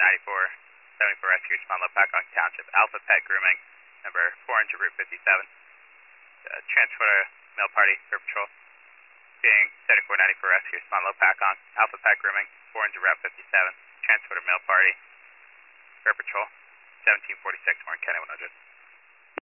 74 Rescue, respond low Pacong Township, Alpha Pet Grooming, number 400 Route 57. Transport a male party, Air Patrol. Being 74 Rescue, respond low Pacong, Alpha Pet Grooming, 400 Route 57. Transport a male party, Air Patrol, 1746 Warren County 100.